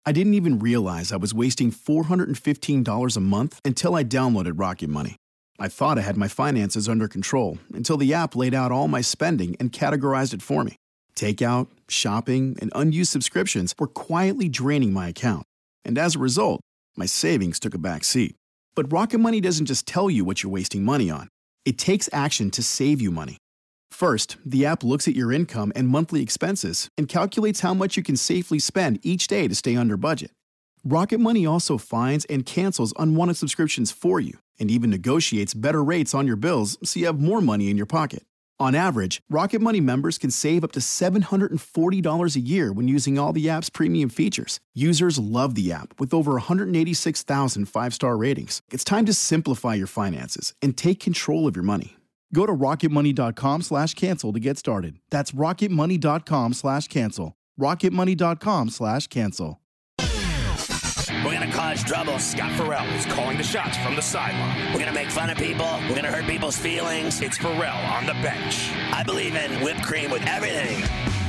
I didn't even realize I was wasting $415 a month until I downloaded Rocket Money. I thought I had my finances under control until the app laid out all my spending and categorized it for me. Takeout, shopping, and unused subscriptions were quietly draining my account. And as a result, my savings took a back seat. But Rocket Money doesn't just tell you what you're wasting money on. It takes action to save you money. First, the app looks at your income and monthly expenses and calculates how much you can safely spend each day to stay under budget. Rocket Money also finds and cancels unwanted subscriptions for you and even negotiates better rates on your bills so you have more money in your pocket. On average, Rocket Money members can save up to $740 a year when using all the app's premium features. Users love the app with over 186,000 five-star ratings. It's time to simplify your finances and take control of your money. Go to rocketmoney.com/cancel to get started. That's rocketmoney.com/cancel. rocketmoney.com/cancel. We're going to cause trouble. Scott Farrell is calling the shots from the sideline. We're going to make fun of people. We're going to hurt people's feelings. It's Farrell on the bench. I believe in whipped cream with everything.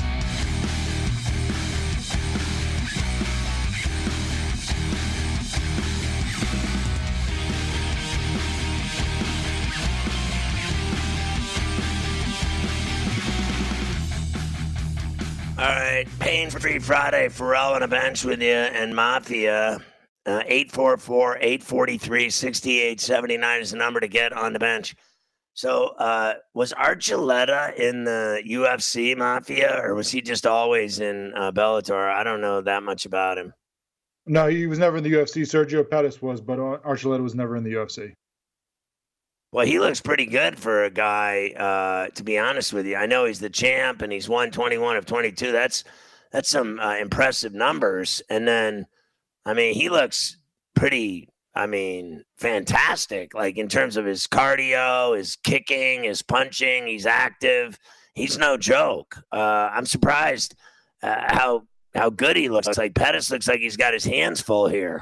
All right, Pain-Free Friday, Farrell on a bench with you, and Mafia. 844-843-6879 is the number to get on the bench. So was Archuleta in the UFC, Mafia, or was he just always in Bellator? I don't know that much about him. No, he was never in the UFC. Sergio Pettis was, but Archuleta was never in the UFC. Well, he looks pretty good for a guy, to be honest with you. I know he's the champ, and he's won 21 of 22. That's some impressive numbers. And then, I mean, he looks pretty, fantastic, like in terms of his cardio, his kicking, his punching. He's active. He's no joke. I'm surprised how good he looks. Like Pettis looks like he's got his hands full here.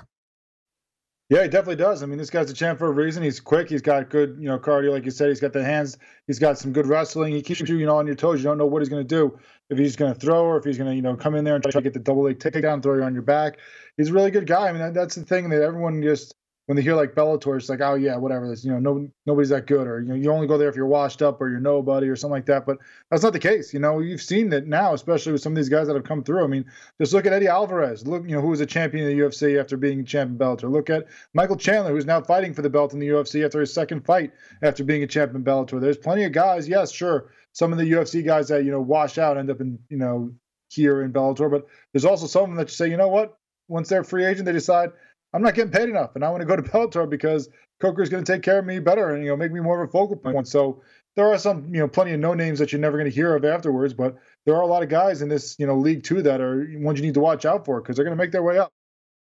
Yeah, he definitely does. I mean, this guy's a champ for a reason. He's quick. He's got good, cardio, like you said. He's got the hands. He's got some good wrestling. He keeps you, on your toes. You don't know what he's going to do. If he's going to throw or if he's going to, come in there and try to get the double leg takedown, throw you on your back. He's a really good guy. I mean, that's the thing that everyone just, when they hear like Bellator, it's like, oh yeah, whatever. This, nobody's that good, or you only go there if you're washed up or you're nobody or something like that. But that's not the case. You've seen that now, especially with some of these guys that have come through. I mean, just look at Eddie Alvarez. Look, who was a champion in the UFC after being a champion in Bellator. Look at Michael Chandler, who's now fighting for the belt in the UFC after his second fight after being a champion in Bellator. There's plenty of guys. Yes, sure. Some of the UFC guys that wash out end up in here in Bellator, but there's also some of them that you say, you know what? Once they're a free agent, they decide, I'm not getting paid enough, and I want to go to Bellator because Coker's going to take care of me better and make me more of a focal point. So there are some plenty of no names that you're never going to hear of afterwards, but there are a lot of guys in this league too that are ones you need to watch out for because they're going to make their way up.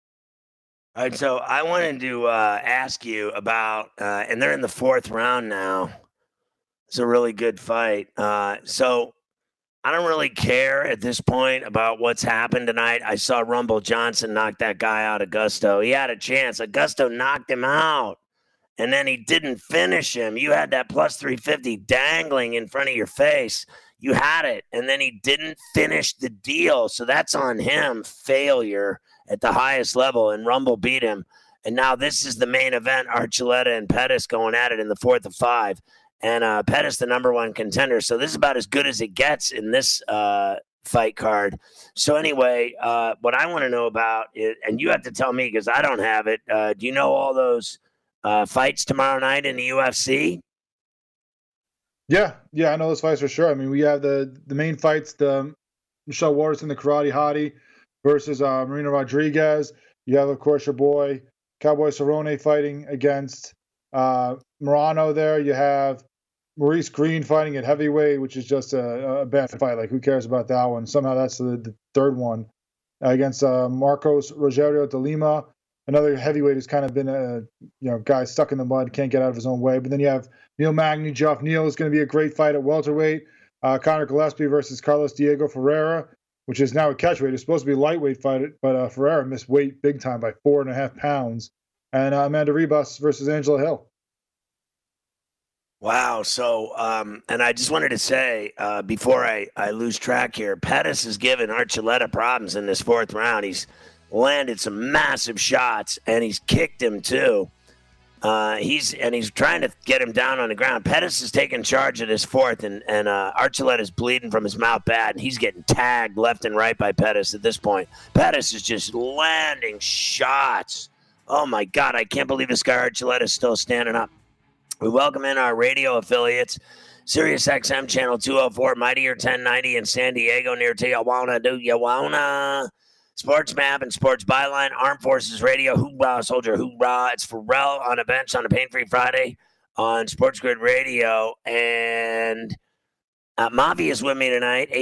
All right, so I wanted to ask you about, and they're in the fourth round now. It's a really good fight. So I don't really care at this point about what's happened tonight. I saw Rumble Johnson knock that guy out, Augusto. He had a chance. Augusto knocked him out, and then he didn't finish him. You had that plus 350 dangling in front of your face. You had it, and then he didn't finish the deal. So that's on him, failure at the highest level, and Rumble beat him. And now this is the main event, Archuleta and Pettis going at it in the fourth of five. And Pettis, the number one contender. So this is about as good as it gets in this fight card. So anyway, what I want to know about is, and you have to tell me because I don't have it. Do you know all those fights tomorrow night in the UFC? Yeah, I know those fights for sure. I mean, we have the main fights, the Michelle Waterson, the Karate Hottie versus Marina Rodriguez. You have, of course, your boy Cowboy Cerrone fighting against Morano there. You have Maurice Green fighting at heavyweight, which is just a bad fight. Like, who cares about that one? Somehow that's the third one against Marcos Rogerio de Lima. Another heavyweight who's kind of been a guy stuck in the mud, can't get out of his own way. But then you have Neil Magny, Geoff Neal is going to be a great fight at welterweight. Conor Gillespie versus Carlos Diego Ferreira, which is now a catchweight. It's supposed to be a lightweight fight, but Ferreira missed weight big time by 4.5 pounds. And Amanda Ribas versus Angela Hill. Wow. So, and I just wanted to say, before I lose track here, Pettis has given Archuleta problems in this fourth round. He's landed some massive shots, and he's kicked him too. He's trying to get him down on the ground. Pettis is taking charge of this fourth, and Archuleta's bleeding from his mouth bad, and he's getting tagged left and right by Pettis at this point. Pettis is just landing shots. Oh, my God, I can't believe this guy Archuleta is still standing up. We welcome in our radio affiliates, Sirius XM Channel 204, Mightier 1090 in San Diego near Tijuana. Do you wanna? Sports Map and Sports Byline, Armed Forces Radio, hoorah, soldier, hoorah. It's Pharrell on a bench on a Pain-Free Friday on Sports Grid Radio. And Mafia is with me tonight.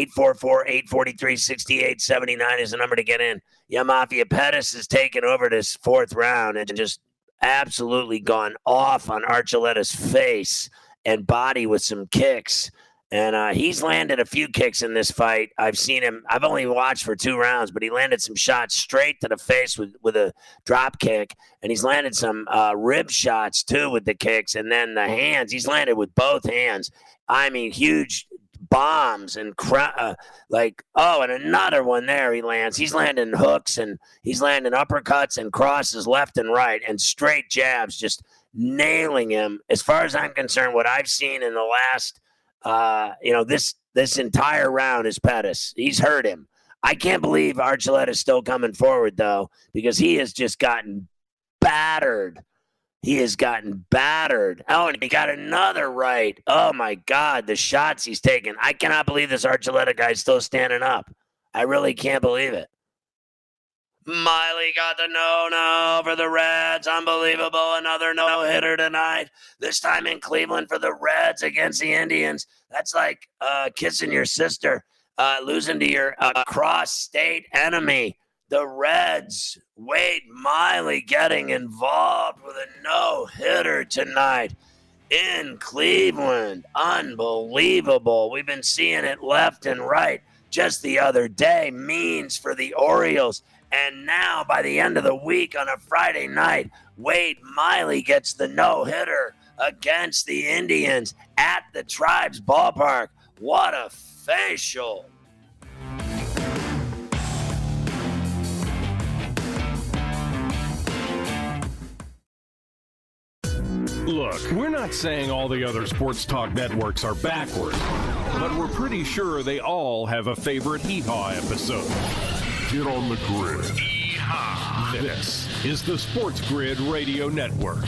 844-843-6879 is the number to get in. Yeah, Mafia. Pettis has taken over this fourth round and just absolutely gone off on Archuleta's face and body with some kicks. And he's landed a few kicks in this fight. I've seen him. I've only watched for 2 rounds, but he landed some shots straight to the face with a drop kick. And he's landed some rib shots, too, with the kicks. And then the hands. He's landed with both hands. I mean, huge bombs and and another one there he lands. He's landing hooks and he's landing uppercuts and crosses left and right and straight jabs, just nailing him. As far as I'm concerned, what I've seen in the last this entire round is Pettis. He's hurt him. I can't believe Archuleta is still coming forward, though, because he has just gotten battered. He has gotten battered. Oh, and he got another right. Oh, my God, the shots he's taking. I cannot believe this Archuleta guy is still standing up. I really can't believe it. Miley got the no-no for the Reds. Unbelievable. Another no-hitter tonight. This time in Cleveland for the Reds against the Indians. That's like kissing your sister, losing to your cross-state enemy. The Reds. Wade Miley getting involved with a no-hitter tonight in Cleveland. Unbelievable. We've been seeing it left and right. Just the other day, Means for the Orioles. And now, by the end of the week on a Friday night, Wade Miley gets the no-hitter against the Indians at the Tribes ballpark. What a facial. Look, we're not saying all the other sports talk networks are backwards, but we're pretty sure they all have a favorite Hee-Haw episode. Get on the grid. Hee-Haw. This is the Sports Grid Radio Network.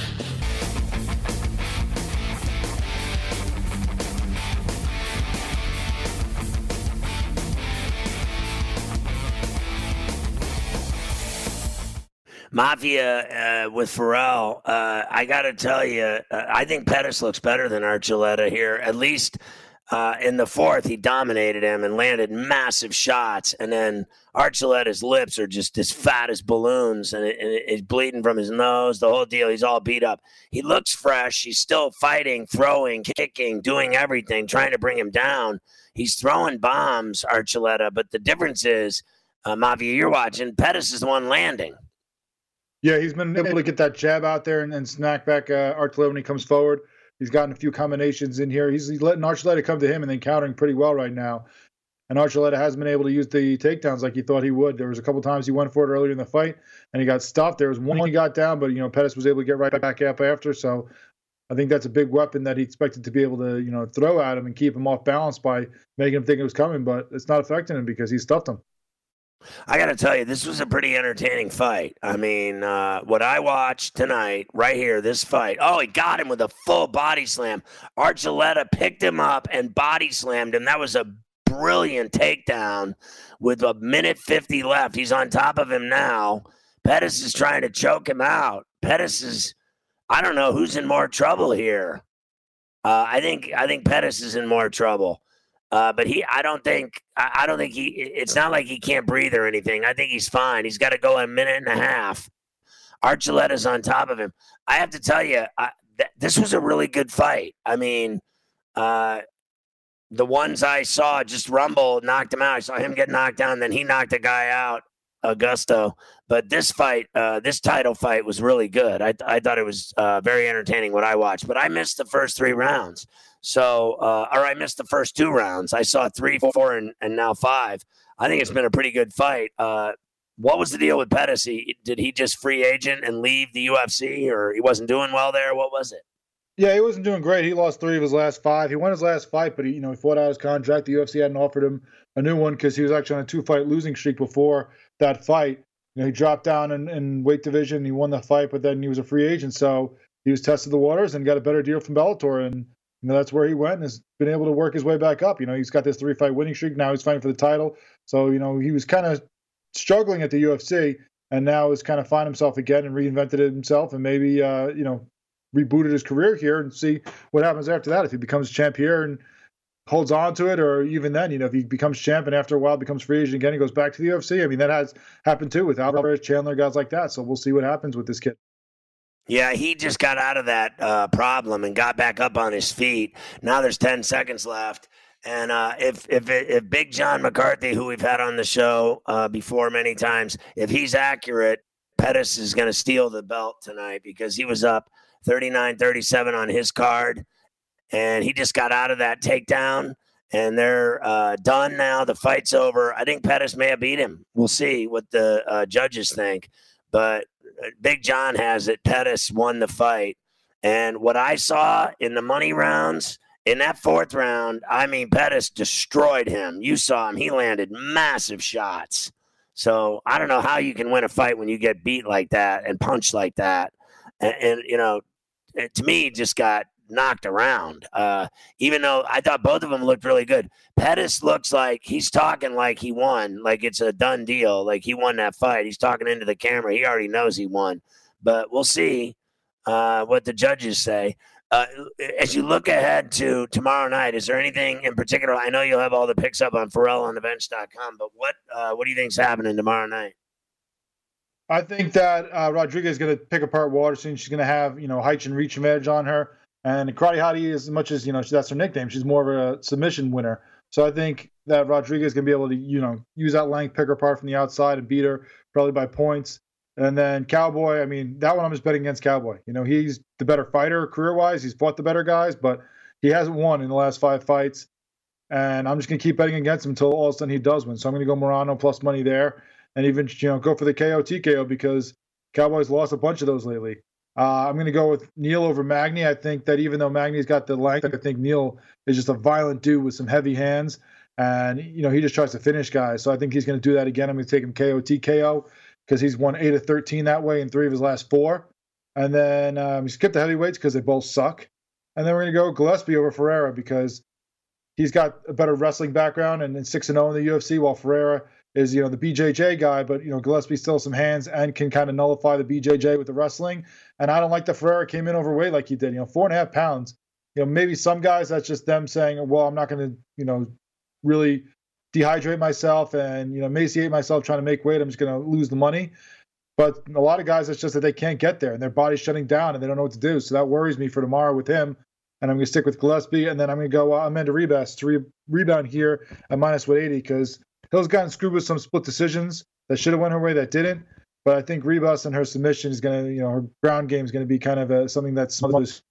Mafia with Pharrell, I got to tell you, I think Pettis looks better than Archuleta here. At least in the fourth, he dominated him and landed massive shots. And then Archuleta's lips are just as fat as balloons, and he's bleeding from his nose, the whole deal. He's all beat up. He looks fresh. He's still fighting, throwing, kicking, doing everything, trying to bring him down. He's throwing bombs, Archuleta, but the difference is, Mafia, you're watching, Pettis is the one landing. Yeah, he's been able to get that jab out there and smack back Archuleta when he comes forward. He's gotten a few combinations in here. He's letting Archuleta come to him and then countering pretty well right now. And Archuleta hasn't been able to use the takedowns like he thought he would. There was a couple times he went for it earlier in the fight, and he got stopped. There was one he got down, but, Pettis was able to get right back up after. So I think that's a big weapon that he expected to be able to, throw at him and keep him off balance by making him think it was coming. But it's not affecting him because he stuffed him. I got to tell you, this was a pretty entertaining fight. I mean, what I watched tonight, right here, this fight. Oh, he got him with a full body slam. Archuleta picked him up and body slammed him. That was a brilliant takedown with a minute 50 left. He's on top of him now. Pettis is trying to choke him out. Pettis is, I don't know who's in more trouble here. I think Pettis is in more trouble. But I don't think it's not like he can't breathe or anything. I think he's fine. He's got to go a minute and a half. Archuleta's on top of him. I have to tell you, this was a really good fight. I mean, the ones I saw, just Rumble knocked him out. I saw him get knocked down, then he knocked a guy out, Augusto. But this fight, this title fight was really good. I thought it was very entertaining what I watched. But I missed the first 3 rounds. So, or I missed the first 2 rounds. I saw 3, 4, and now 5. I think it's been a pretty good fight. what was the deal with Pettis? Did he just free agent and leave the UFC, or he wasn't doing well there? What was it? Yeah, he wasn't doing great. He lost 3 of his last 5. He won his last fight, but he fought out his contract. The UFC hadn't offered him a new one because he was actually on a 2-fight losing streak before that fight. He dropped down in weight division. He won the fight, but then he was a free agent. So he was tested the waters and got a better deal from Bellator. And that's where he went and has been able to work his way back up. He's got this 3-fight winning streak. Now he's fighting for the title. So, he was kind of struggling at the UFC and now has kind of found himself again and reinvented it himself and maybe, rebooted his career here and see what happens after that. If he becomes champ here and holds on to it, or even then, if he becomes champ and after a while becomes free agent again, he goes back to the UFC. I mean, that has happened too with Alvarez, Chandler, guys like that. So we'll see what happens with this kid. Yeah, he just got out of that problem and got back up on his feet. Now there's 10 seconds left. And if Big John McCarthy, who we've had on the show before many times, if he's accurate, Pettis is going to steal the belt tonight because he was up 39-37 on his card, and he just got out of that takedown, and they're done now. The fight's over. I think Pettis may have beat him. We'll see what the judges think, but Big John has it. Pettis won the fight, and what I saw in the money rounds in that 4th round, I mean, Pettis destroyed him. You saw him. He landed massive shots. So I don't know how you can win a fight when you get beat like that and punched like that. And to me, just got knocked around. Even though I thought both of them looked really good. Pettis looks like he's talking like he won, like it's a done deal, like he won that fight. He's talking into the camera. He already knows he won. But we'll see what the judges say. As you look ahead to tomorrow night, is there anything in particular? I know you'll have all the picks up on PharrellOnTheBench.com, but what do you think's happening tomorrow night? I think that Rodriguez is going to pick apart Waterson. She's going to have, height and reach edge on her. And Karate Hottie, as much as, that's her nickname, she's more of a submission winner. So I think that Rodriguez is going to be able to, use that length, pick her apart from the outside and beat her probably by points. And then Cowboy, I mean, that one I'm just betting against Cowboy. He's the better fighter career-wise. He's fought the better guys, but he hasn't won in the last 5 fights. And I'm just going to keep betting against him until all of a sudden he does win. So I'm going to go Morano plus money there. And even, go for the KO, TKO, because Cowboys lost a bunch of those lately. I'm going to go with Neal over Magny. I think that even though Magny's got the length, I think Neal is just a violent dude with some heavy hands. And, he just tries to finish guys. So I think he's going to do that again. I'm going to take him KO, TKO, because he's won 8 of 13 that way in 3 of his last 4. And then skip the heavyweights because they both suck. And then we're going to go Gillespie over Ferreira because he's got a better wrestling background and 6-0 in the UFC, while Ferreira is, the BJJ guy, but, Gillespie still has some hands and can kind of nullify the BJJ with the wrestling. And I don't like that Ferreira came in overweight like he did, 4.5 pounds. Maybe some guys, that's just them saying, well, I'm not going to, really dehydrate myself and, emaciate myself trying to make weight. I'm just going to lose the money. But a lot of guys, it's just that they can't get there and their body's shutting down and they don't know what to do. So that worries me for tomorrow with him. And I'm going to stick with Gillespie. And then I'm going to go Amanda Ribas to rebound here at minus 180 because Hill's gotten screwed with some split decisions that should have went her way that didn't. But I think Ribas and her submission is going to, her ground game is going to be kind of something that's smothers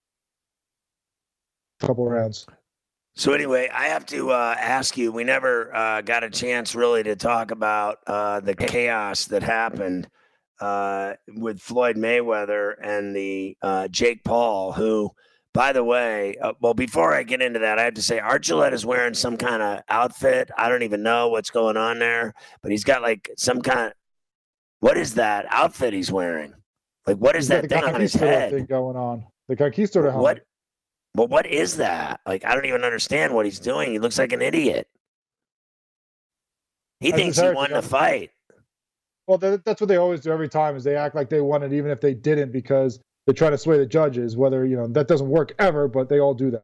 a couple of rounds. So anyway, I have to ask you, we never got a chance really to talk about the chaos that happened with Floyd Mayweather and the Jake Paul, who, by the way, well, before I get into that, I have to say Art Gillette is wearing some kind of outfit. I don't even know what's going on there, but he's got like some kind of, what is that outfit he's wearing? Like, what is that thing on his head? Thing going on. The Conquistador helmet. What? Well, what is that? Like, I don't even understand what he's doing. He looks like an idiot. He thinks he won the fight. Well, that's what they always do every time is they act like they won it even if they didn't because they try to sway the judges, whether, that doesn't work ever, but they all do that.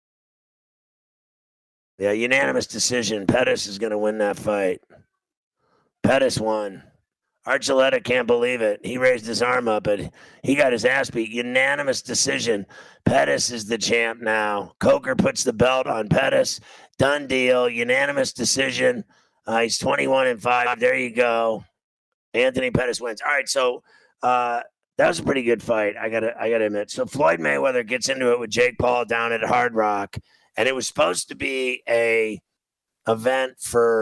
Yeah, unanimous decision. Pettis is going to win that fight. Pettis won. Archuleta can't believe it. He raised his arm up, but he got his ass beat. Unanimous decision. Pettis is the champ now. Coker puts the belt on Pettis. Done deal. Unanimous decision. He's 21-5. There you go. Anthony Pettis wins. All right, so that was a pretty good fight. I gotta admit. So Floyd Mayweather gets into it with Jake Paul down at Hard Rock, and it was supposed to be a event for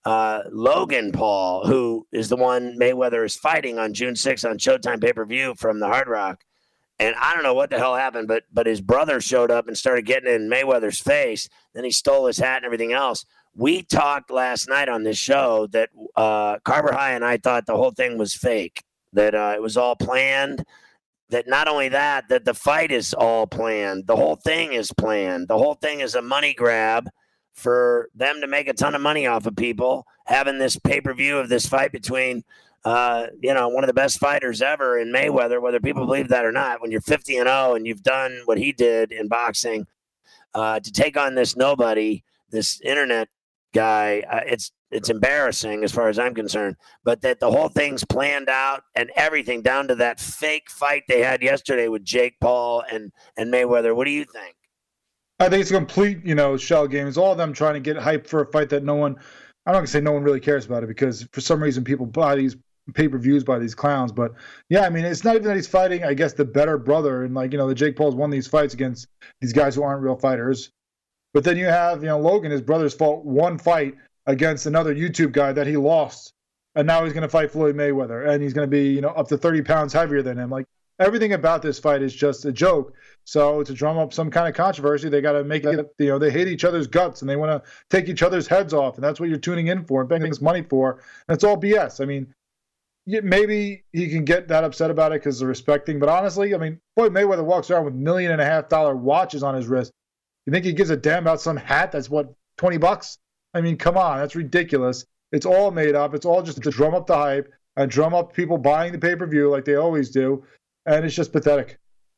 Logan Paul, who is the one Mayweather is fighting on June 6th on Showtime pay-per-view from the Hard Rock. And I don't know what the hell happened, but his brother showed up and started getting in Mayweather's face. Then he stole his hat and everything else. We talked last night on this show that Carver High and I thought the whole thing was fake, that it was all planned, that not only that the fight is all planned. The whole thing is planned. The whole thing is a money grab for them to make a ton of money off of people, having this pay-per-view of this fight between one of the best fighters ever in Mayweather, whether people believe that or not. When you're 50-0 and you've done what he did in boxing, to take on this nobody, this internet guy, it's embarrassing as far as I'm concerned. But that the whole thing's planned out and everything down to that fake fight they had yesterday with Jake Paul and Mayweather. What do you think? I think it's a complete, shell game. It's all of them trying to get hype for a fight that no one, I'm not going to say no one really cares about it, because for some reason people buy these pay-per-views by these clowns. But yeah, I mean, it's not even that he's fighting, I guess, the better brother. And the Jake Paul's won these fights against these guys who aren't real fighters. But then you have, Logan, his brother's fought one fight against another YouTube guy that he lost. And now he's going to fight Floyd Mayweather. And he's going to be, up to 30 pounds heavier than him. Like, everything about this fight is just a joke. So to drum up some kind of controversy, they got to make it, they hate each other's guts and they want to take each other's heads off. And that's what you're tuning in for and paying this money for. And it's all BS. I mean, maybe he can get that upset about it because of respecting. But honestly, I mean, Floyd Mayweather walks around with $1.5 million watches on his wrist. You think he gives a damn about some hat that's, what, $20? I mean, come on. That's ridiculous. It's all made up. It's all just to drum up the hype and drum up people buying the pay-per-view like they always do. And it's just pathetic.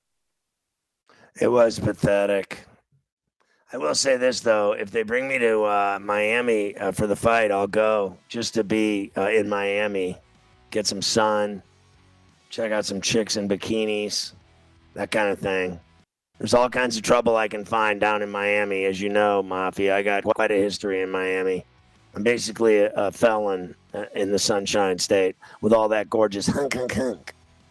It was pathetic. I will say this, though. If they bring me to Miami for the fight, I'll go just to be in Miami, get some sun, check out some chicks in bikinis, that kind of thing. There's all kinds of trouble I can find down in Miami. As you know, Mafia, I got quite a history in Miami. I'm basically a felon in the Sunshine State with all that gorgeous hunk, hunk, hunk.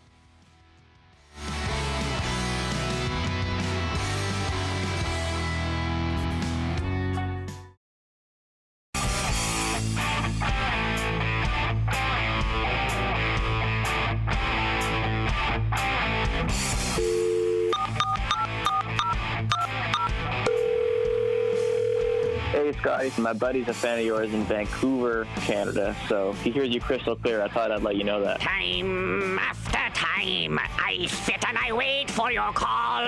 Hey, Scotty. My buddy's a fan of yours in Vancouver, Canada, so he hears you crystal clear. I thought I'd let you know that. Time after time, I sit and I wait for your call.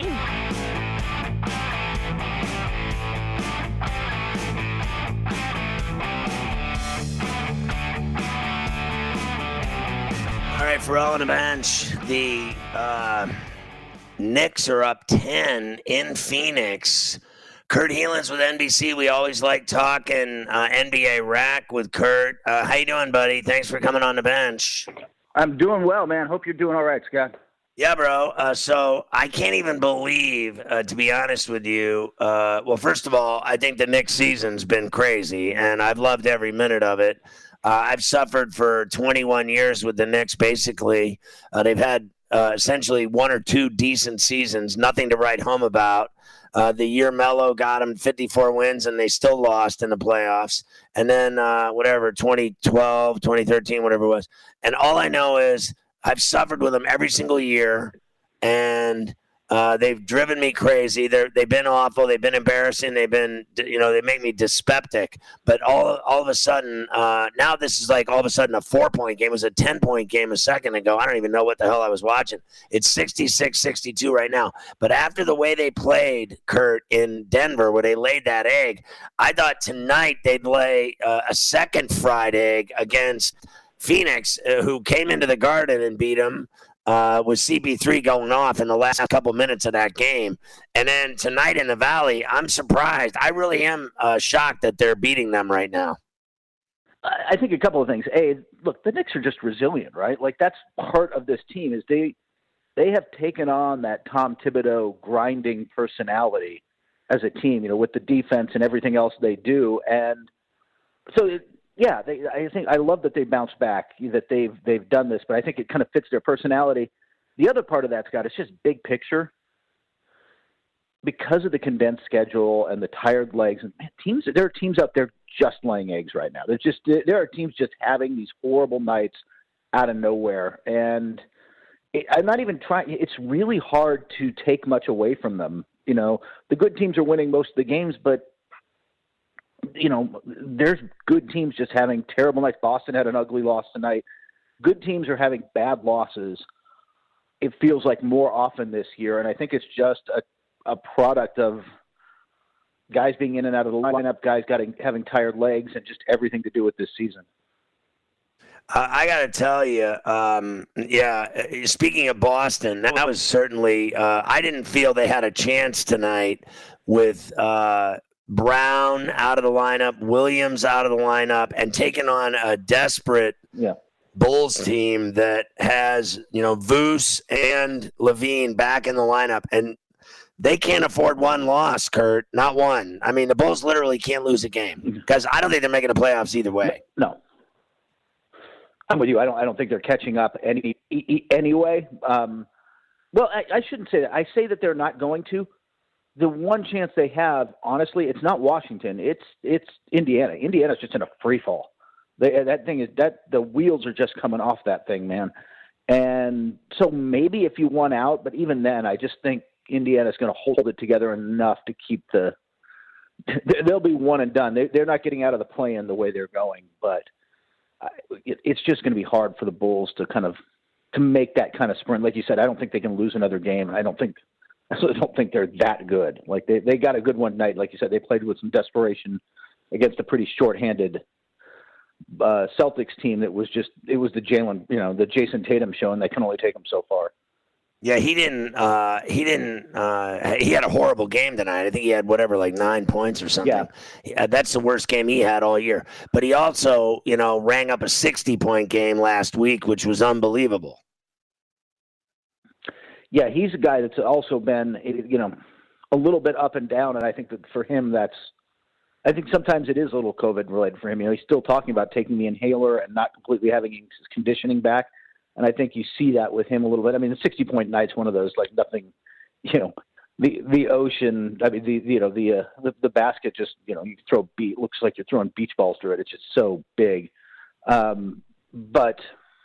All right, Pharrell on the bench. The Knicks are up 10 in Phoenix. Kurt Helens with NBC. We always like talking NBA rack with Kurt. How you doing, buddy? Thanks for coming on the bench. I'm doing well, man. Hope you're doing all right, Scott. Yeah, bro. So I can't even believe, to be honest with you, well, first of all, I think the Knicks season's been crazy, and I've loved every minute of it. I've suffered for 21 years with the Knicks, basically. They've had essentially one or two decent seasons, nothing to write home about. The year Melo got them 54 wins, and they still lost in the playoffs. And then 2012, 2013, whatever it was. And all I know is I've suffered with them every single year, and they've driven me crazy. They've been awful. They've been embarrassing. They've been, they make me dyspeptic. But all of a sudden, now this is like all of a sudden a 4-point game. It was a 10-point game a second ago. I don't even know what the hell I was watching. It's 66-62 right now. But after the way they played, Kurt, in Denver, where they laid that egg, I thought tonight they'd lay a second fried egg against Phoenix, who came into the Garden and beat them. With CP3 going off in the last couple minutes of that game. And then tonight in the Valley, I'm surprised. I really am shocked that they're beating them right now. I think a couple of things. A, look, the Knicks are just resilient, right? Like, that's part of this team is they have taken on that Tom Thibodeau grinding personality as a team, with the defense and everything else they do. And so I think I love that they bounced back, that they've done this, but I think it kind of fits their personality. The other part of that, Scott, is just big picture. because of the condensed schedule and the tired legs, and man, there are teams out there just laying eggs right now. There are teams just having these horrible nights out of nowhere, and I'm not even trying. It's really hard to take much away from them. The good teams are winning most of the games, but there's good teams just having terrible nights. Boston had an ugly loss tonight. Good teams are having bad losses. It feels like more often this year, and I think it's just a product of guys being in and out of the lineup, guys having tired legs, and just everything to do with this season. I got to tell you, speaking of Boston, that was certainly I didn't feel they had a chance tonight with Brown out of the lineup, Williams out of the lineup, and taking on a desperate Bulls team that has, Voos and Levine back in the lineup. And they can't afford one loss, Kurt, not one. I mean, the Bulls literally can't lose a game because I don't think they're making the playoffs either way. No. I'm with you. I don't think they're catching up anyway. Well, I shouldn't say that. I say that they're not going to. The one chance they have, honestly, it's not Washington. It's Indiana. Indiana's just in a free fall. The wheels are just coming off that thing, man. And so maybe if you won out, but even then, I just think Indiana's going to hold it together enough to keep they'll be one and done. They're not getting out of the play-in the way they're going, but it's just going to be hard for the Bulls to make that kind of sprint. Like you said, I don't think they can lose another game. I don't think they're that good. Like they got a good one night. Like you said, they played with some desperation against a pretty shorthanded Celtics team it was the Jason Tatum show, and they can only take him so far. Yeah, he had a horrible game tonight. I think he had 9 points or something. Yeah. That's the worst game he had all year. But he also, rang up a 60-point game last week, which was unbelievable. Yeah, he's a guy that's also been, a little bit up and down. And I think that for him, I think sometimes it is a little COVID related for him. He's still talking about taking the inhaler and not completely having his conditioning back. And I think you see that with him a little bit. I mean, the 60-point night's one of those, like nothing, the ocean. I mean, the basket just, you throw looks like you're throwing beach balls through it. It's just so big. But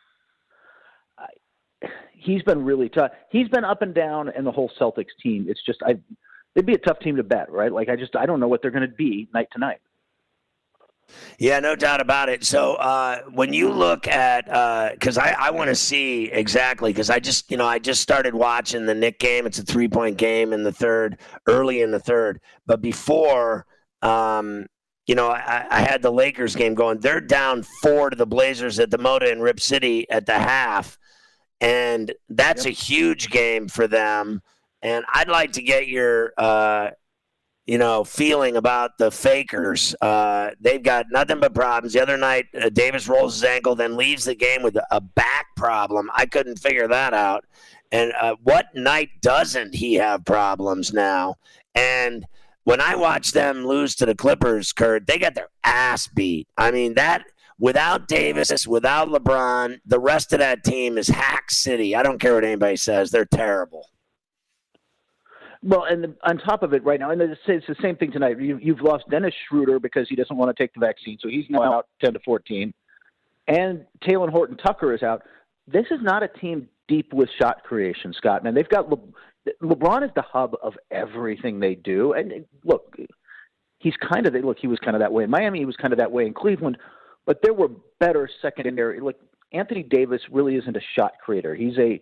he's been really tough. He's been up and down, and the whole Celtics team. It's just, they'd be a tough team to bet, right? Like I don't know what they're going to be night to night. Yeah, no doubt about it. So when you look at because I want to see exactly, because I just started watching the Knick game. It's a 3-point game in the third, early in the third. But before, I had the Lakers game going. They're down 4 to the Blazers at the Moda in Rip City at the half, and that's a huge game for them. And I'd like to get your feeling about the Fakers. They've got nothing but problems. The other night, Davis rolls his ankle, then leaves the game with a back problem. I couldn't figure that out. And what night doesn't he have problems now? And when I watch them lose to the Clippers, Kurt, they got their ass beat. I mean, that without Davis, without LeBron, the rest of that team is hack city. I don't care what anybody says. They're terrible. Well, and on top of it right now, and it's the same thing tonight. You've lost Dennis Schroeder because he doesn't want to take the vaccine, so he's now out 10 to 14. And Talen Horton-Tucker is out. This is not a team deep with shot creation, Scott. Man, they've got LeBron is the hub of everything they do. And look, he was kind of that way in Miami. He was kind of that way in Cleveland. But there were better secondary. Like Anthony Davis really isn't a shot creator. He's a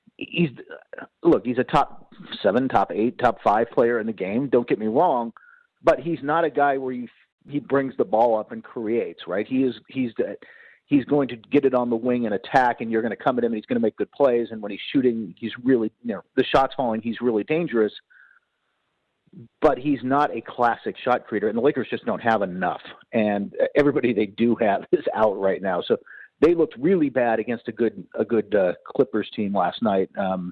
top 7, top 8, top 5 player in the game. Don't get me wrong, but he's not a guy where he brings the ball up and creates, right? He's going to get it on the wing and attack, and you're going to come at him, and he's going to make good plays. And when he's shooting, he's really, the shot's falling, he's really dangerous. But he's not a classic shot creator, and the Lakers just don't have enough. And everybody they do have is out right now, so they looked really bad against a good Clippers team last night.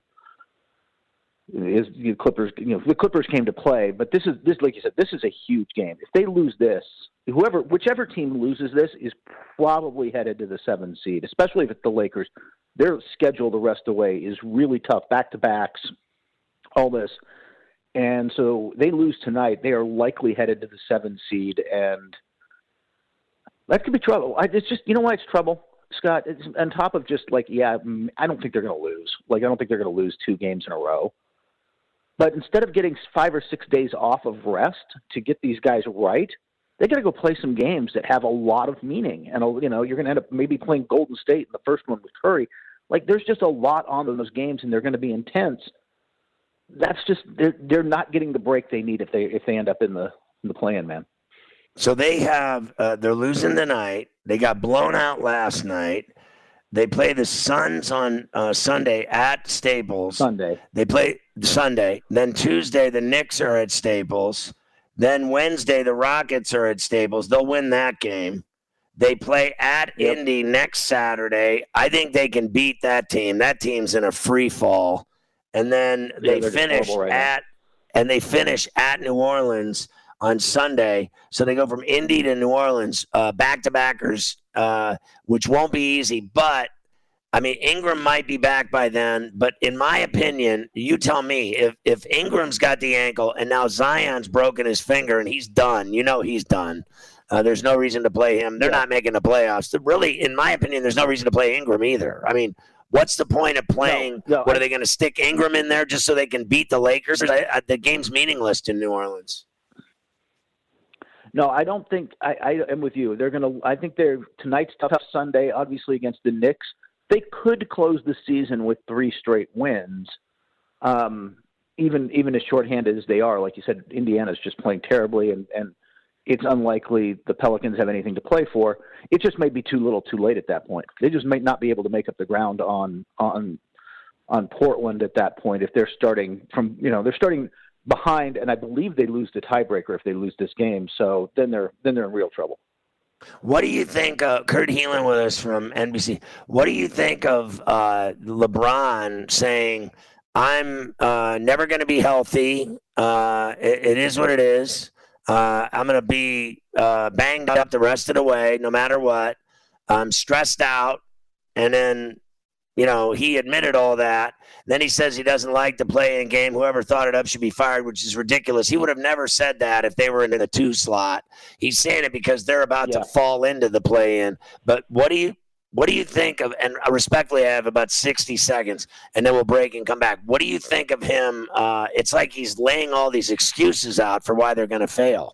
The Clippers came to play, but this like you said, this is a huge game. If they lose this, whichever team loses this is probably headed to the 7th seed, especially if it's the Lakers. Their schedule the rest of the way is really tough, back-to-backs, all this. And so they lose tonight. They are likely headed to the 7 seed, and that could be trouble. It's just, you know why it's trouble, Scott? It's on top of just like, I don't think they're going to lose. Like, I don't think they're going to lose 2 games in a row. But instead of getting 5 or 6 days off of rest to get these guys right, they got to go play some games that have a lot of meaning. And, you're going to end up maybe playing Golden State in the first one with Curry. Like, there's just a lot on those games, and they're going to be intense. That's just they're not getting the break they need if they end up in the play-in, man. So they have they're losing tonight. They got blown out last night. They play the Suns on Sunday at Staples. Sunday. They play Sunday. Then Tuesday the Knicks are at Staples. Then Wednesday the Rockets are at Staples. They'll win that game. They play at Indy next Saturday. I think they can beat that team. That team's in a free fall. And then they finish at New Orleans on Sunday. So they go from Indy to New Orleans, back-to-backers, which won't be easy. But, I mean, Ingram might be back by then. But in my opinion, you tell me, if Ingram's got the ankle and now Zion's broken his finger and he's done, he's done. There's no reason to play him. They're not making the playoffs. Really, in my opinion, there's no reason to play Ingram either. I mean, what's the point of playing? What are they going to stick Ingram in there just so they can beat the Lakers? The game's meaningless in New Orleans. No, I don't think I am with you. I think tonight's tough Sunday, obviously against the Knicks. They could close the season with 3 straight wins. Even as shorthanded as they are, like you said, Indiana's just playing terribly, and it's unlikely the Pelicans have anything to play for. It just may be too little, too late at that point. They just may not be able to make up the ground on Portland at that point if they're starting from they're starting behind, and I believe they lose the tiebreaker if they lose this game. So then they're in real trouble. What do you think? Kurt Helin with us from NBC. What do you think of LeBron saying, "I'm never going to be healthy. It is what it is. I'm going to be banged up the rest of the way, no matter what. I'm stressed out." And then, he admitted all that. Then he says he doesn't like the play-in game. Whoever thought it up should be fired, which is ridiculous. He would have never said that if they were in the 2 slot. He's saying it because they're about to fall into the play-in. But what do you think of, and respectfully, I have about 60 seconds, and then we'll break and come back. What do you think of him? It's like he's laying all these excuses out for why they're going to fail.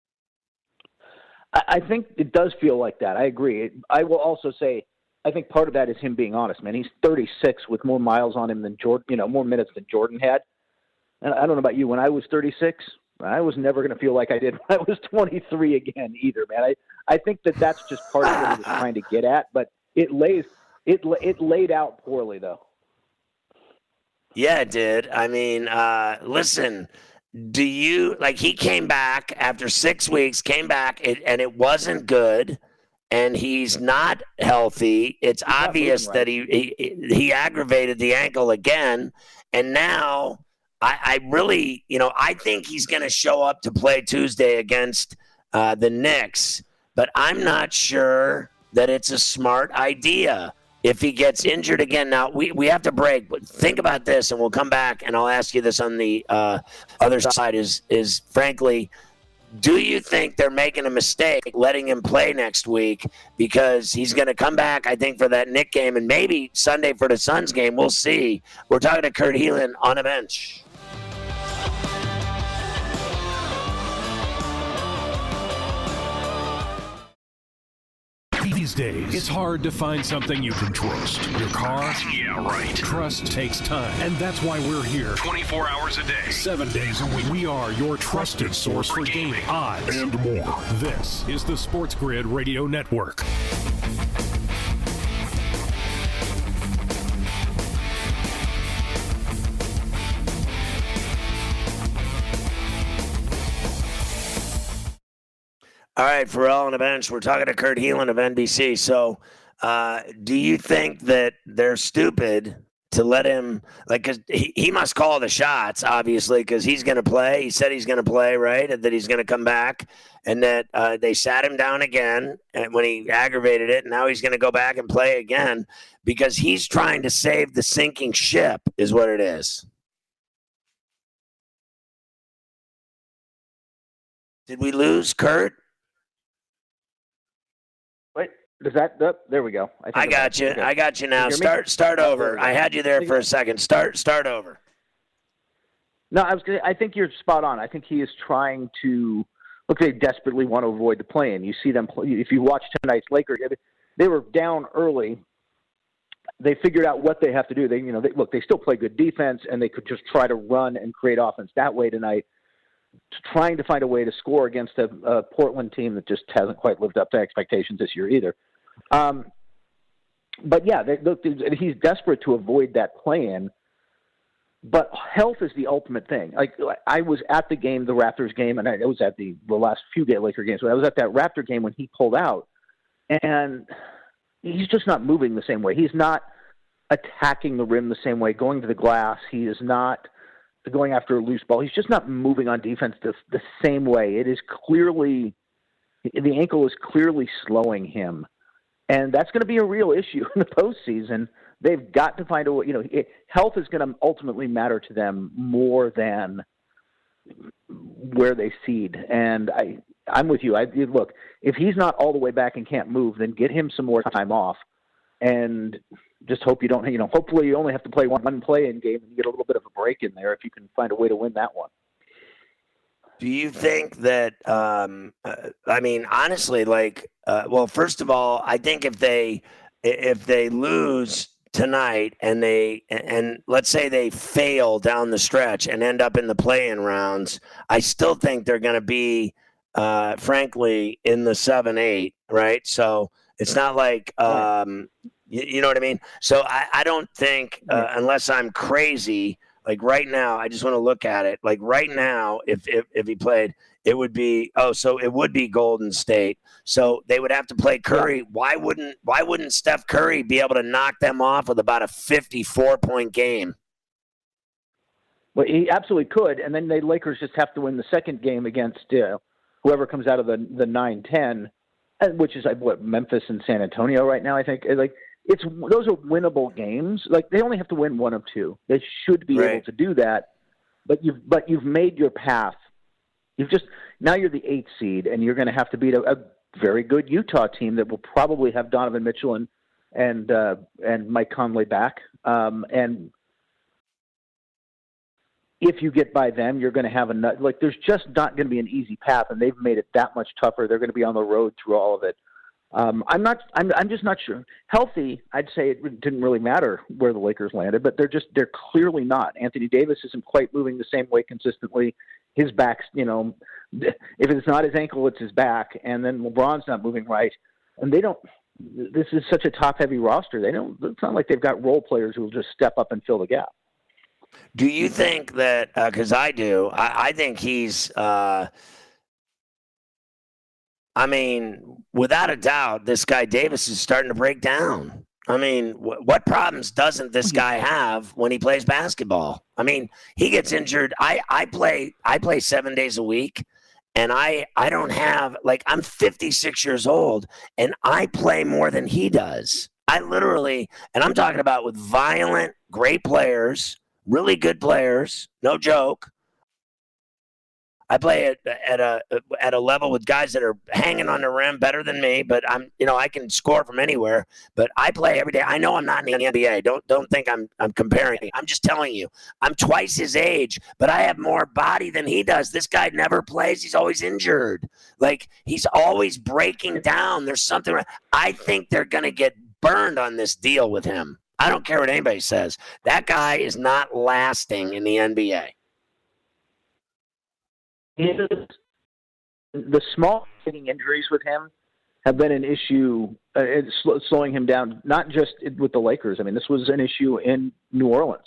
I think it does feel like that. I agree. I will also say, I think part of that is him being honest, man. He's 36 with more miles on him than Jordan, more minutes than Jordan had. And I don't know about you. When I was 36, I was never going to feel like I did when I was 23 again either, man. I think that's just part of what he was trying to get at, but it laid out poorly, though. Yeah, it did. I mean, listen, he came back after 6 weeks, and it wasn't good. And he's not healthy. It's obvious that he aggravated the ankle again. And now I really, I think he's going to show up to play Tuesday against the Knicks. But I'm not sure that it's a smart idea if he gets injured again. Now, we have to break. But think about this, and we'll come back, and I'll ask you this on the other side is frankly, do you think they're making a mistake letting him play next week because he's going to come back, I think, for that Knick game and maybe Sunday for the Suns game? We'll see. We're talking to Kurt Helin on a bench. These days, it's hard to find something you can trust. Your car? Yeah, right. Trust takes time. And that's why we're here 24 hours a day, 7 days a week. We are your trusted source for gaming, odds, and more. This is the Sports Grid Radio Network. All right, Pharrell on the bench. We're talking to Kurt Helin of NBC. So do you think that they're stupid to let him, because he must call the shots, obviously, because he's going to play. He said he's going to play, right, and that he's going to come back, and that they sat him down again when he aggravated it, and now he's going to go back and play again because he's trying to save the sinking ship is what it is. Did we lose Kurt? Wait, does that? There we go. I got you. Okay. I got you now. Start over. I had you there for a second. Start over. No, I think you're spot on. I think he is trying to look. They desperately want to avoid the play-in. You see them play, if you watch tonight's Lakers, they were down early. They figured out what they have to do. They still play good defense, and they could just try to run and create offense that way tonight. Trying to find a way to score against a Portland team that just hasn't quite lived up to expectations this year either. But yeah, he's desperate to avoid that play-in. But health is the ultimate thing. Like, I was at the game, the Raptors game, and I was at the last few Laker games. But I was at that Raptor game when he pulled out, and he's just not moving the same way. He's not attacking the rim the same way, going to the glass. He is not going after a loose ball. He's just not moving on defense the same way. It is clearly – the ankle is clearly slowing him. And that's going to be a real issue in the postseason. They've got to find a way. Health is going to ultimately matter to them more than where they seed. And I'm with you. Look, if he's not all the way back and can't move, then get him some more time off, and just hope you don't. Hopefully you only have to play one play-in game and you get a little bit of a break in there if you can find a way to win that one. Do you think that? Honestly, well, first of all, I think if they lose tonight and let's say they fail down the stretch and end up in the play-in rounds, I still think they're going to be, frankly, in the 7-8, right? So it's not like, you know what I mean? So I don't think, unless I'm crazy, like right now, I just want to look at it. Like right now, if he played, it would be Golden State. So they would have to play Curry. Why wouldn't Steph Curry be able to knock them off with about a 54-point game? Well, he absolutely could, and then the Lakers just have to win the second game against whoever comes out of the 9-10, which is Memphis and San Antonio right now. I think those are winnable games. Like, they only have to win one of two. They should be able to do that. But you've made your path. Now you're the 8th seed, and you're going to have to beat a very good Utah team that will probably have Donovan Mitchell and Mike Conley back. And if you get by them, you're going to have there's just not going to be an easy path, and they've made it that much tougher. They're going to be on the road through all of it. I'm just not sure. Healthy, I'd say it didn't really matter where the Lakers landed, but they're clearly not. Anthony Davis isn't quite moving the same way consistently. His back's, if it's not his ankle, it's his back, and then LeBron's not moving right. And this is such a top-heavy roster. It's not like they've got role players who will just step up and fill the gap. Do you think that, because I do, I think he's, without a doubt, this guy Davis is starting to break down. What problems doesn't this guy have when he plays basketball? He gets injured. I play 7 days a week, and I don't have, I'm 56 years old, and I play more than he does. I literally, and I'm talking about with violent, great players, really good players, no joke. I play at a level with guys that are hanging on the rim better than me, but I can score from anywhere. But I play every day. I know I'm not in the NBA. Don't think I'm comparing. I'm just telling you, I'm twice his age, but I have more body than he does. This guy never plays. He's always injured. He's always breaking down. There's something. I think they're gonna get burned on this deal with him. I don't care what anybody says. That guy is not lasting in the NBA. The small hitting injuries with him have been an issue, slowing him down, not just with the Lakers. This was an issue in New Orleans.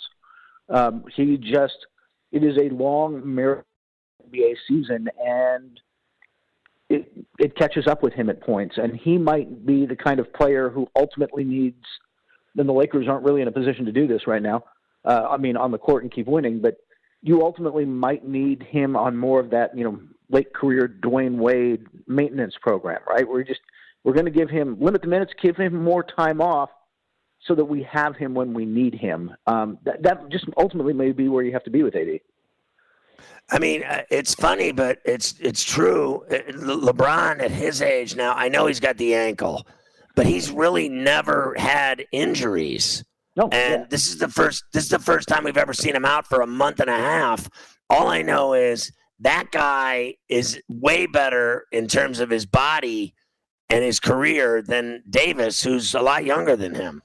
It is a long marathon NBA season, and it catches up with him at points. And he might be the kind of player who ultimately needs, then the Lakers aren't really in a position to do this right now. On the court and keep winning, but you ultimately might need him on more of that, late career Dwayne Wade maintenance program, right? We're going to limit the minutes, give him more time off so that we have him when we need him. That just ultimately may be where you have to be with AD. I mean, it's funny, but it's true. LeBron at his age now, I know he's got the ankle, but he's really never had injuries. No, and this is the first time we've ever seen him out for a month and a half. All I know is that guy is way better in terms of his body and his career than Davis, who's a lot younger than him.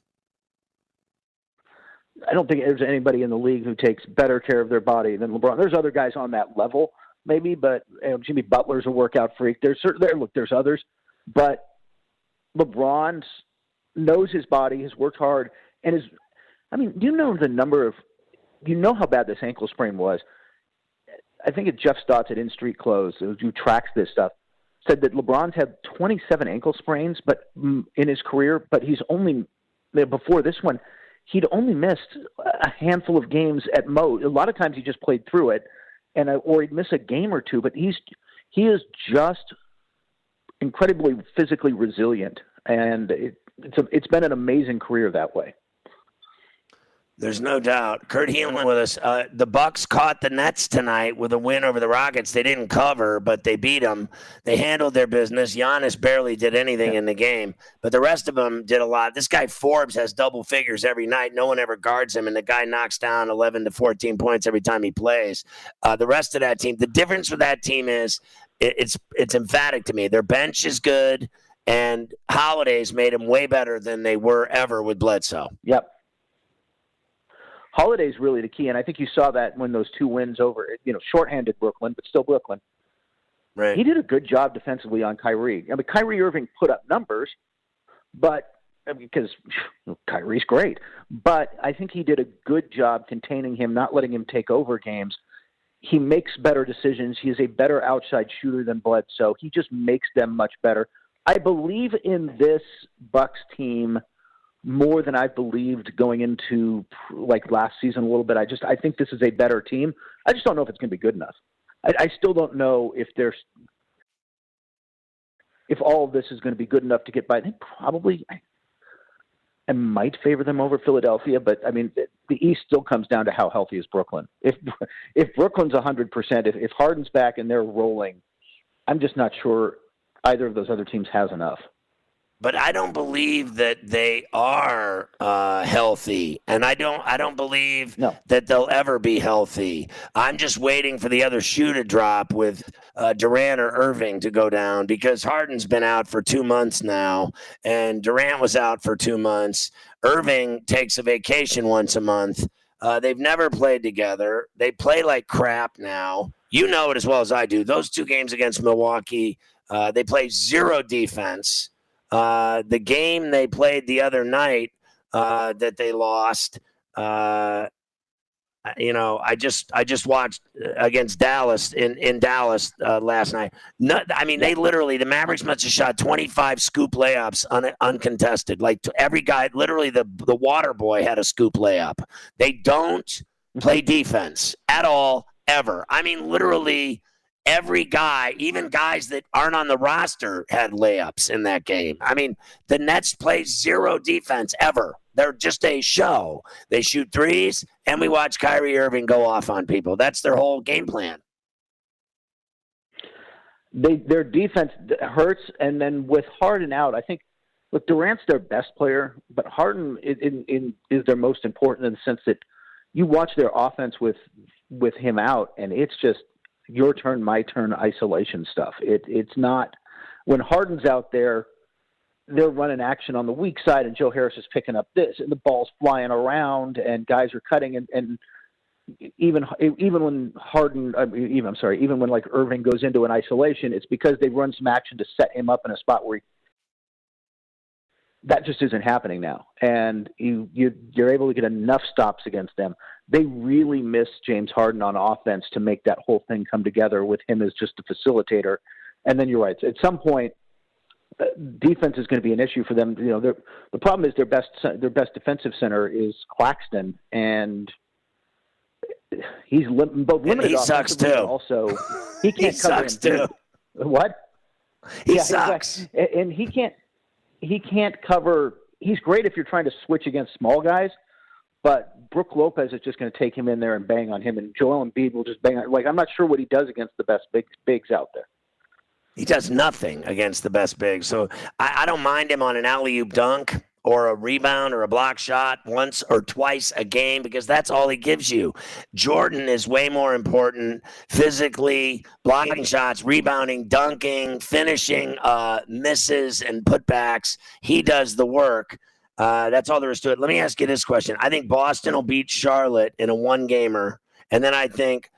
I don't think there's anybody in the league who takes better care of their body than LeBron. There's other guys on that level, maybe, but Jimmy Butler's a workout freak. There's others, but LeBron knows his body, has worked hard, and is. I mean, you know how bad this ankle sprain was. I think it's Jeff Stotts at In Street Clothes, who tracks this stuff, said that LeBron's had 27 ankle sprains, but in his career, but he's only before this one. He'd only missed a handful of games at most. A lot of times he just played through it, or he'd miss a game or two. But he is just incredibly physically resilient, and it's been an amazing career that way. There's no doubt. Kurt Helin with us. The Bucks caught the Nets tonight with a win over the Rockets. They didn't cover, but they beat them. They handled their business. Giannis barely did anything in the game, but the rest of them did a lot. This guy Forbes has double figures every night. No one ever guards him, and the guy knocks down 11 to 14 points every time he plays. The rest of that team, the difference with that team is it's emphatic to me. Their bench is good, and Holiday's made them way better than they were ever with Bledsoe. Yep. Holiday's really the key, and I think you saw that when those two wins over, shorthanded Brooklyn, but still Brooklyn. Right. He did a good job defensively on Kyrie. I mean, Kyrie Irving put up numbers, but because Kyrie's great, but I think he did a good job containing him, not letting him take over games. He makes better decisions. He is a better outside shooter than Bledsoe. He just makes them much better. I believe in this Bucks team more than I believed going into like last season a little bit. I think this is a better team. I just don't know if it's going to be good enough. I still don't know if all of this is going to be good enough to get by. I think probably I might favor them over Philadelphia, but I mean, the East still comes down to how healthy is Brooklyn. If Brooklyn's 100%, if Harden's back and they're rolling, I'm just not sure either of those other teams has enough. But I don't believe that they are healthy, and I don't believe that they'll ever be healthy. I'm just waiting for the other shoe to drop with Durant or Irving to go down, because Harden's been out for 2 months now, and Durant was out for 2 months. Irving takes a vacation once a month. They've never played together. They play like crap now. You know it as well as I do. Those 2 games against Milwaukee, they play zero defense. The game they played the other night that they lost, I just watched against Dallas in Dallas last night. They literally, the Mavericks must have shot 25 scoop layups uncontested. Like every guy, literally the water boy had a scoop layup. They don't play defense at all, ever. I mean, literally every guy, even guys that aren't on the roster, had layups in that game. I mean, the Nets play zero defense ever. They're just a show. They shoot threes, and we watch Kyrie Irving go off on people. That's their whole game plan. Their defense hurts, and then with Harden out, I think, look, Durant's their best player, but Harden is their most important in the sense that you watch their offense with him out, and it's just your turn, my turn, isolation stuff. It's not when Harden's out there, they're running action on the weak side, and Joe Harris is picking up this, and the ball's flying around, and guys are cutting, and even when even when like Irving goes into an isolation, it's because they run some action to set him up in a spot where that just isn't happening now, and you're able to get enough stops against them. They really miss James Harden on offense to make that whole thing come together with him as just a facilitator. And then you're right. At some point, defense is going to be an issue for them. The problem is their best defensive center is Claxton, and he's both limited. And he sucks too. Also, he can't cover him too. What? He sucks, exactly. And he can't cover. He's great if you're trying to switch against small guys, but Brook Lopez is just going to take him in there and bang on him, and Joel Embiid will just bang on. Like, I'm not sure what he does against the best bigs out there. He does nothing against the best bigs. So I don't mind him on an alley-oop dunk or a rebound or a block shot once or twice a game because that's all he gives you. Jordan is way more important physically, blocking shots, rebounding, dunking, finishing misses and putbacks. He does the work. That's all there is to it. Let me ask you this question. I think Boston will beat Charlotte in a one-gamer, and then I think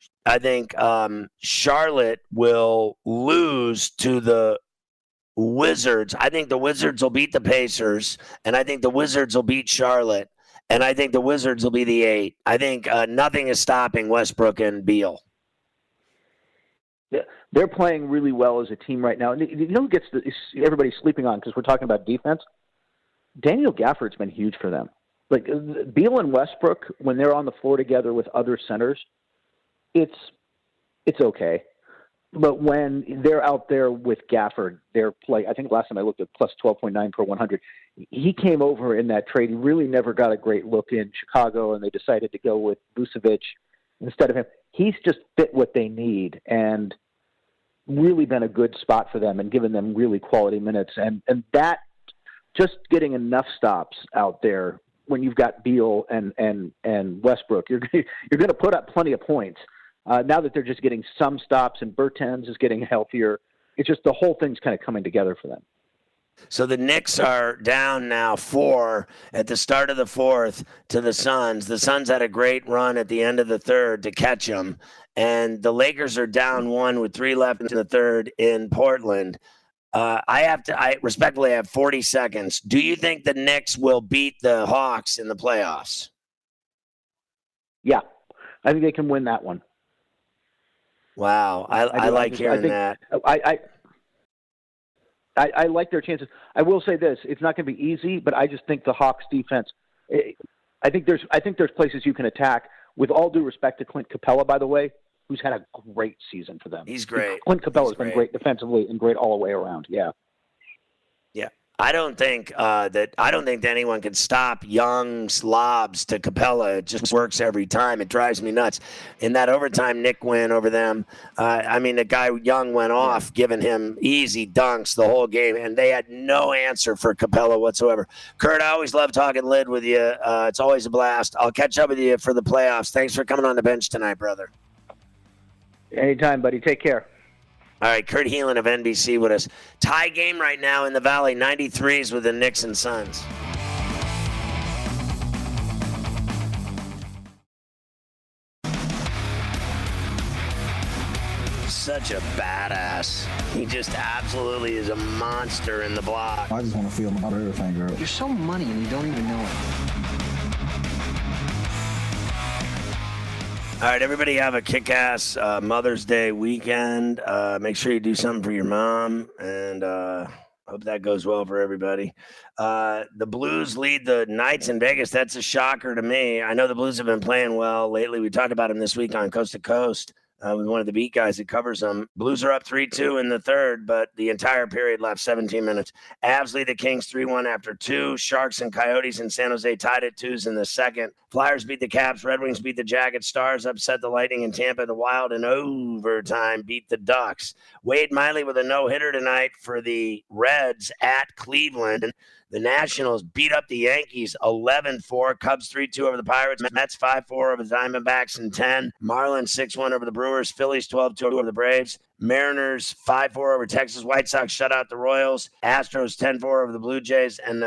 Charlotte will lose to the Wizards. I think the Wizards will beat the Pacers, and I think the Wizards will beat Charlotte, and I think the Wizards will be the 8. I think nothing is stopping Westbrook and Beal. Yeah, they're playing really well as a team right now. And you know who everybody's sleeping on because we're talking about defense? Daniel Gafford's been huge for them. Like Beal and Westbrook, when they're on the floor together with other centers, it's okay. But when they're out there with Gafford, they're I think last time I looked at plus 12.9 per 100. He came over in that trade. He really never got a great look in Chicago, and they decided to go with Vucevic instead of him. He's just fit what they need and really been a good spot for them and given them really quality minutes. And that just getting enough stops out there when you've got Beal and Westbrook, you're going to put up plenty of points. Now that they're just getting some stops and Bertans is getting healthier, it's just the whole thing's kind of coming together for them. So the Knicks are down now 4 at the start of the 4th to the Suns. The Suns had a great run at the end of the 3rd to catch them. And the Lakers are down 1 with 3 left in the 3rd in Portland. I respectfully have 40 seconds. Do you think the Knicks will beat the Hawks in the playoffs? Yeah, I think they can win that one. Wow, I like hearing that. I like their chances. I will say this: it's not going to be easy, but I just think the Hawks' defense. I think there's places you can attack. With all due respect to Clint Capella, by the way, who's had a great season for them. He's great. Clint Capella's been great defensively and great all the way around. Yeah. Yeah. I don't think that anyone can stop Young's lobs to Capella. It just works every time. It drives me nuts. In that overtime Nick win over them, the guy Young went off, giving him easy dunks the whole game, and they had no answer for Capella whatsoever. Kurt, I always love talking lid with you. It's always a blast. I'll catch up with you for the playoffs. Thanks for coming on the bench tonight, brother. Anytime, buddy. Take care. All right, Kurt Helin of NBC with us. Tie game right now in the Valley, 93s with the Knicks and Suns. Such a badass. He just absolutely is a monster in the block. I just want to feel him out of everything, girl. You're so money and you don't even know it. All right, everybody have a kick-ass Mother's Day weekend. Make sure you do something for your mom, and hope that goes well for everybody. The Blues lead the Knights in Vegas. That's a shocker to me. I know the Blues have been playing well lately. We talked about them this week on Coast to Coast with one of the beat guys that covers them. Blues are up 3-2 in the 3rd, but the entire period left 17 minutes. Avs lead the Kings 3-1 after 2. Sharks and Coyotes in San Jose tied at 2s in the 2nd. Flyers beat the Caps. Red Wings beat the Jackets. Stars upset the Lightning in Tampa. The Wild in overtime beat the Ducks. Wade Miley with a no-hitter tonight for the Reds at Cleveland. The Nationals beat up the Yankees 11-4. Cubs 3-2 over the Pirates. Mets 5-4 over the Diamondbacks in 10. Marlins 6-1 over the Brewers. Phillies 12-2 over the Braves. Mariners 5-4 over Texas. White Sox shut out the Royals. Astros 10-4 over the Blue Jays. And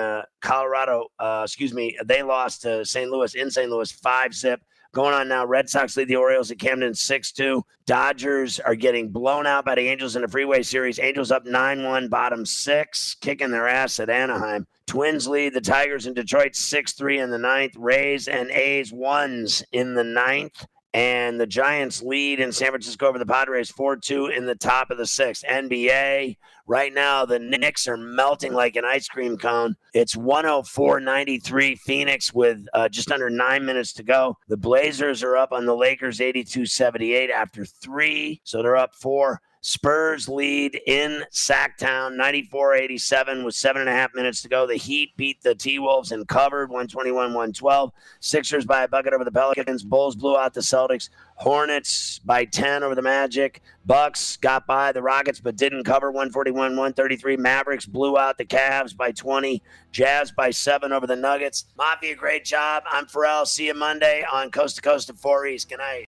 they lost to St. Louis in St. Louis 5-zip. Going on now, Red Sox lead the Orioles at Camden 6-2. Dodgers are getting blown out by the Angels in the Freeway Series. Angels up 9-1, bottom 6, kicking their ass at Anaheim. Twins lead the Tigers in Detroit 6-3 in the 9th. Rays and A's 1s in the 9th. And the Giants lead in San Francisco over the Padres 4-2 in the top of the 6th. NBA, Right now, the Knicks are melting like an ice cream cone. It's 104-93 Phoenix with just under 9 minutes to go. The Blazers are up on the Lakers 82-78 after 3, so they're up 4. Spurs lead in Sacktown 94-87 with 7.5 minutes to go. The Heat beat the T-Wolves and covered 121-112. Sixers by a bucket over the Pelicans. Bulls blew out the Celtics. Hornets by 10 over the Magic. Bucks got by the Rockets but didn't cover 141-133. Mavericks blew out the Cavs by 20. Jazz by 7 over the Nuggets. Mafia, great job. I'm Pharrell. See you Monday on Coast to Coast at 4 East. Good night.